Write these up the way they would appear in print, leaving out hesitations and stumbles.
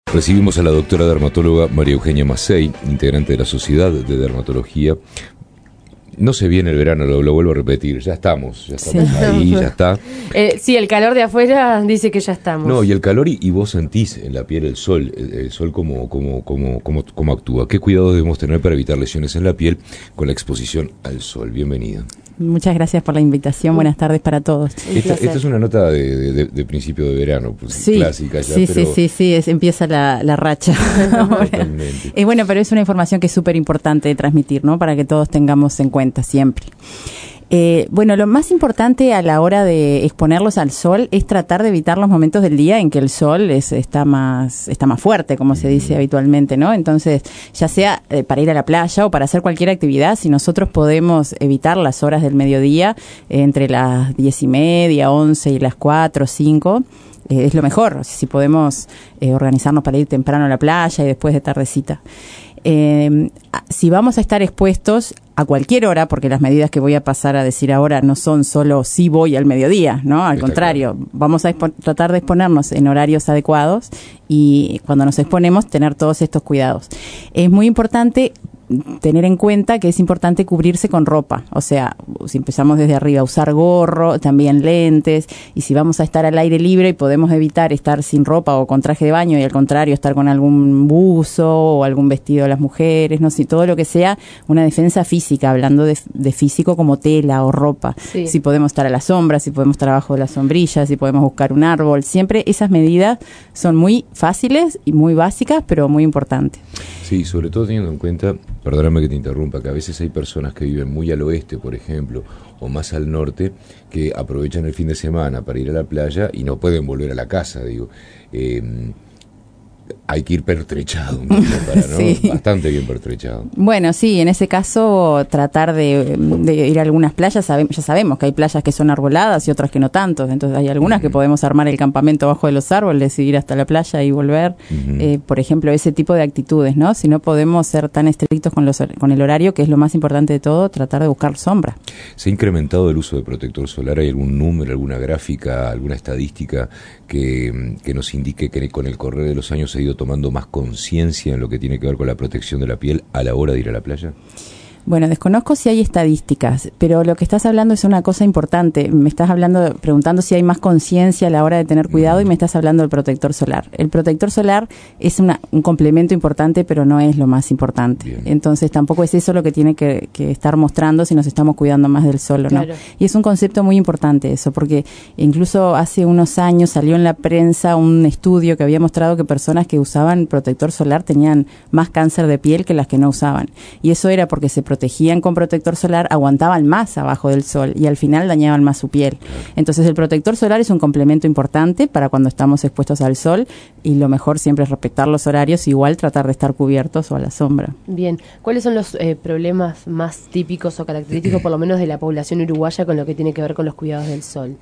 Recibimos a la doctora dermatóloga María Eugenia Massey, integrante de la Sociedad de Dermatología. No se viene el verano, lo vuelvo a repetir, ya estamos sí. Ahí, ya está. Sí, el calor de afuera dice que ya estamos. No, y el calor y vos sentís en la piel el sol cómo actúa. ¿Qué cuidados debemos tener para evitar lesiones en la piel con la exposición al sol? Bienvenida. Muchas gracias por la invitación. Buenas tardes para todos. Esta es una nota de principio de verano, pues, sí, clásica ya. Sí, pero... sí, empieza la racha. Totalmente. Bueno, pero es una información que es súper importante de transmitir, ¿no? Para que todos tengamos en cuenta siempre. Bueno, lo más importante a la hora de exponerlos al sol es tratar de evitar los momentos del día en que el sol está más fuerte, como se dice habitualmente, ¿no? Entonces, ya sea para ir a la playa o para hacer cualquier actividad, si nosotros podemos evitar las horas del mediodía, entre las 10:30, 11 y las 4 o 5, es lo mejor, si podemos organizarnos para ir temprano a la playa y después de tardecita. Si vamos a estar expuestos a cualquier hora, porque las medidas que voy a pasar a decir ahora no son solo si voy al mediodía, ¿no? Al contrario, vamos a tratar de exponernos en horarios adecuados y cuando nos exponemos tener todos estos cuidados. Es muy importante tener en cuenta que es importante cubrirse con ropa, o sea, si empezamos desde arriba, usar gorro, también lentes, y si vamos a estar al aire libre y podemos evitar estar sin ropa o con traje de baño y al contrario estar con algún buzo o algún vestido de las mujeres, no sé, todo lo que sea una defensa física, hablando de físico como tela o ropa, sí. Si podemos estar a la sombra, si podemos estar abajo de la sombrilla, si podemos buscar un árbol, siempre esas medidas son muy fáciles y muy básicas, pero muy importantes. Sí, sobre todo teniendo en cuenta, perdóname que te interrumpa, que a veces hay personas que viven muy al oeste, por ejemplo, o más al norte, que aprovechan el fin de semana para ir a la playa y no pueden volver a la casa, digo. Hay que ir pertrechado, ¿no? Sí. Bastante bien pertrechado. Bueno, sí, en ese caso tratar de ir a algunas playas, ya sabemos que hay playas que son arboladas y otras que no tanto, entonces hay algunas que podemos armar el campamento bajo de los árboles y ir hasta la playa y volver, por ejemplo, ese tipo de actitudes, ¿no? Si no podemos ser tan estrictos con el horario, que es lo más importante de todo, tratar de buscar sombra. ¿Se ha incrementado el uso de protector solar? ¿Hay algún número, alguna gráfica, alguna estadística que nos indique que con el correr de los años se ha ido tomando más conciencia en lo que tiene que ver con la protección de la piel a la hora de ir a la playa? Bueno, desconozco si hay estadísticas, pero lo que estás hablando es una cosa importante. Me estás preguntando si hay más conciencia a la hora de tener cuidado y me estás hablando del protector solar. El protector solar es un complemento importante, pero no es lo más importante. Bien. Entonces tampoco es eso lo que tiene que estar mostrando si nos estamos cuidando más del sol o no. Claro. Y es un concepto muy importante eso, porque incluso hace unos años salió en la prensa un estudio que había mostrado que personas que usaban protector solar tenían más cáncer de piel que las que no usaban. Y eso era porque se protegían con protector solar, aguantaban más abajo del sol y al final dañaban más su piel. Entonces el protector solar es un complemento importante para cuando estamos expuestos al sol y lo mejor siempre es respetar los horarios, igual tratar de estar cubiertos o a la sombra. Bien, ¿cuáles son los problemas más típicos o característicos por lo menos de la población uruguaya con lo que tiene que ver con los cuidados del sol?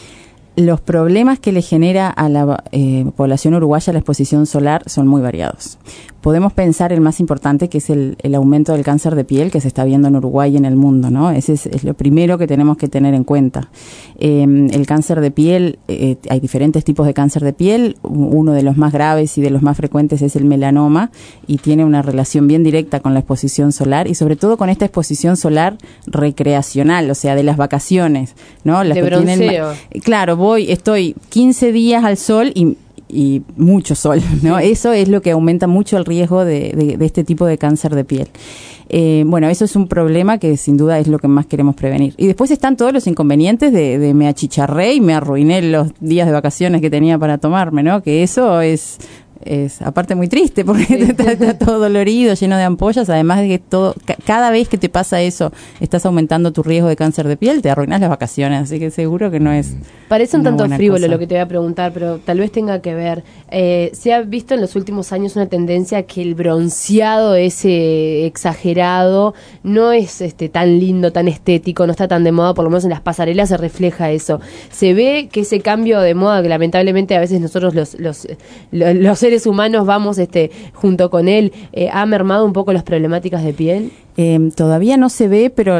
Los problemas que le genera a la población uruguaya la exposición solar son muy variados. Podemos pensar el más importante, que es el aumento del cáncer de piel que se está viendo en Uruguay y en el mundo, ¿no? Ese es lo primero que tenemos que tener en cuenta. El cáncer de piel, hay diferentes tipos de cáncer de piel. Uno de los más graves y de los más frecuentes es el melanoma y tiene una relación bien directa con la exposición solar y sobre todo con esta exposición solar recreacional, o sea, de las vacaciones, ¿no? Las de que bronceo. Claro, estoy 15 días al sol y mucho sol, ¿no? Eso es lo que aumenta mucho el riesgo de este tipo de cáncer de piel. Bueno, eso es un problema que sin duda es lo que más queremos prevenir. Y después están todos los inconvenientes de me achicharré y me arruiné los días de vacaciones que tenía para tomarme, ¿no? Que eso es aparte muy triste porque está todo dolorido, lleno de ampollas, además de que cada vez que te pasa eso estás aumentando tu riesgo de cáncer de piel, te arruinas las vacaciones, así que seguro que no es. Parece un tanto frívolo cosa. Lo que te voy a preguntar, pero tal vez tenga que ver. Se ha visto en los últimos años una tendencia que el bronceado ese exagerado no es tan lindo, tan estético, no está tan de moda, por lo menos en las pasarelas se refleja eso. Se ve que ese cambio de moda, que lamentablemente a veces nosotros los seres humanos vamos junto con él, ha mermado un poco las problemáticas de piel. Todavía no se ve, pero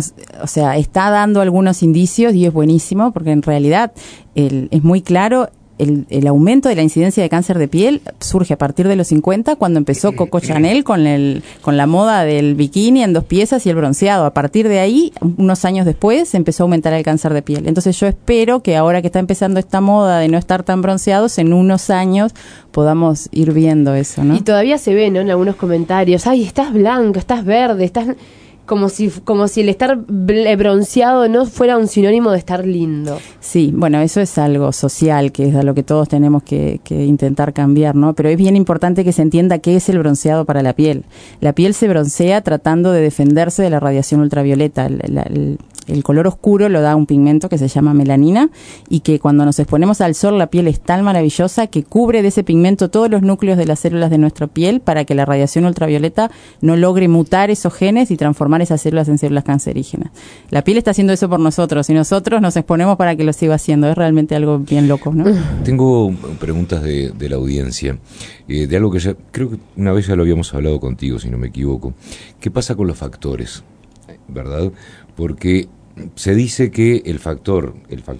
está dando algunos indicios y es buenísimo porque en realidad es muy claro el aumento de la incidencia de cáncer de piel surge a partir de los 50, cuando empezó Coco Chanel con la moda del bikini en 2 piezas y el bronceado. A partir de ahí, unos años después, empezó a aumentar el cáncer de piel. Entonces yo espero que ahora que está empezando esta moda de no estar tan bronceados, en unos años podamos ir viendo eso, ¿no? Y todavía se ve, ¿no?, en algunos comentarios, ay, estás blanco, estás verde, estás... Como si el estar bronceado no fuera un sinónimo de estar lindo. Sí, bueno, eso es algo social, que es a lo que todos tenemos que intentar cambiar, ¿no? Pero es bien importante que se entienda qué es el bronceado para la piel. La piel se broncea tratando de defenderse de la radiación ultravioleta. El color oscuro lo da un pigmento que se llama melanina, y que cuando nos exponemos al sol la piel es tan maravillosa que cubre de ese pigmento todos los núcleos de las células de nuestra piel para que la radiación ultravioleta no logre mutar esos genes y transformar esas células en células cancerígenas. La piel está haciendo eso por nosotros y nosotros nos exponemos para que lo siga haciendo. Es realmente algo bien loco, ¿no? Tengo preguntas de la audiencia, de algo que ya creo que una vez ya lo habíamos hablado contigo, si no me equivoco. ¿Qué pasa con los factores? ¿Verdad? Porque se dice que el factor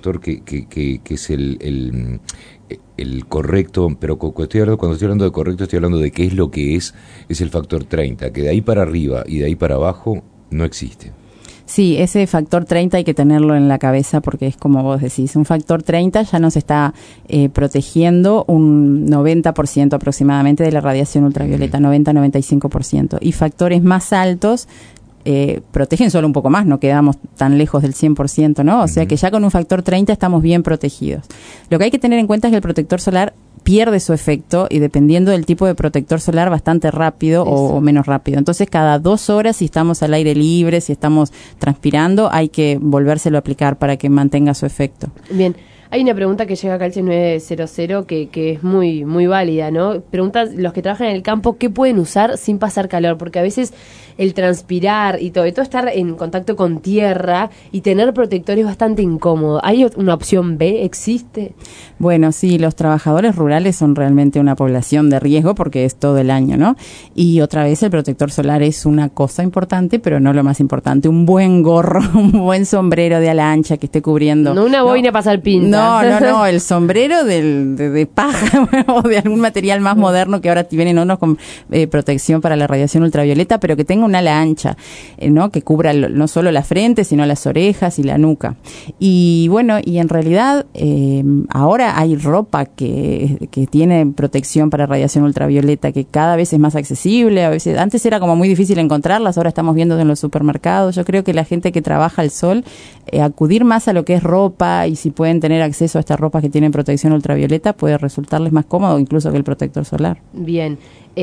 que es el correcto, pero cuando estoy hablando de correcto, estoy hablando de qué es lo que es el factor 30, que de ahí para arriba y de ahí para abajo no existe. Sí, ese factor 30 hay que tenerlo en la cabeza, porque es como vos decís, un factor 30 ya nos está protegiendo un 90% aproximadamente de la radiación ultravioleta, 90-95%. Y factores más altos protegen solo un poco más, no quedamos tan lejos del 100%, ¿no? O sea que ya con un factor 30 estamos bien protegidos. Lo que hay que tener en cuenta es que el protector solar pierde su efecto, y dependiendo del tipo de protector solar, bastante rápido o menos rápido. Entonces, cada 2 horas, si estamos al aire libre, si estamos transpirando, hay que volvérselo a aplicar para que mantenga su efecto. Bien. Hay una pregunta que llega acá al 900 que es muy muy válida, ¿no? Preguntan los que trabajan en el campo, ¿qué pueden usar sin pasar calor? Porque a veces el transpirar y todo estar en contacto con tierra y tener protector es bastante incómodo. ¿Hay una opción B? ¿Existe? Bueno, sí, los trabajadores rurales son realmente una población de riesgo porque es todo el año, ¿no? Y otra vez el protector solar es una cosa importante, pero no lo más importante. Un buen gorro, un buen sombrero de ala ancha que esté cubriendo. No una boina para pasar pinta. No, el sombrero de paja o de algún material más moderno, que ahora vienen unos con protección para la radiación ultravioleta, pero que tenga un ala ancha, ¿no? Que cubra no solo la frente, sino las orejas y la nuca. Y bueno, y en realidad ahora hay ropa que tiene protección para radiación ultravioleta, que cada vez es más accesible. A veces, antes era como muy difícil encontrarlas, ahora estamos viendo en los supermercados. Yo creo que la gente que trabaja al sol, acudir más a lo que es ropa, y si pueden tener acceso a estas ropas que tienen protección ultravioleta, puede resultarles más cómodo incluso que el protector solar. Bien.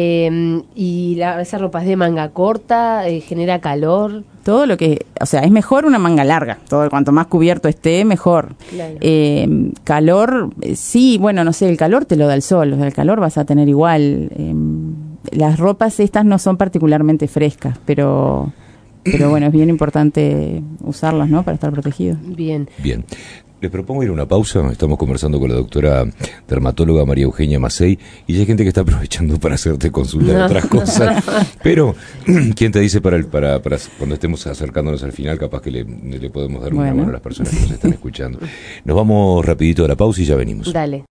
¿Y esa ropa es de manga corta? ¿Genera calor? Todo lo que, o sea, es mejor una manga larga. Cuanto más cubierto esté, mejor. Claro. Calor, sí, bueno, no sé, el calor te lo da el sol. O sea, el calor vas a tener igual. Las ropas estas no son particularmente frescas, pero bueno, es bien importante usarlas, ¿no? Para estar protegidos. Bien. Les propongo ir a una pausa. Estamos conversando con la doctora dermatóloga María Eugenia Macei, y hay gente que está aprovechando para hacerte consulta de otras cosas. Pero, ¿quién te dice para cuando estemos acercándonos al final, capaz que le podemos dar una mano a las personas que nos están escuchando? Nos vamos rapidito a la pausa y ya venimos. Dale.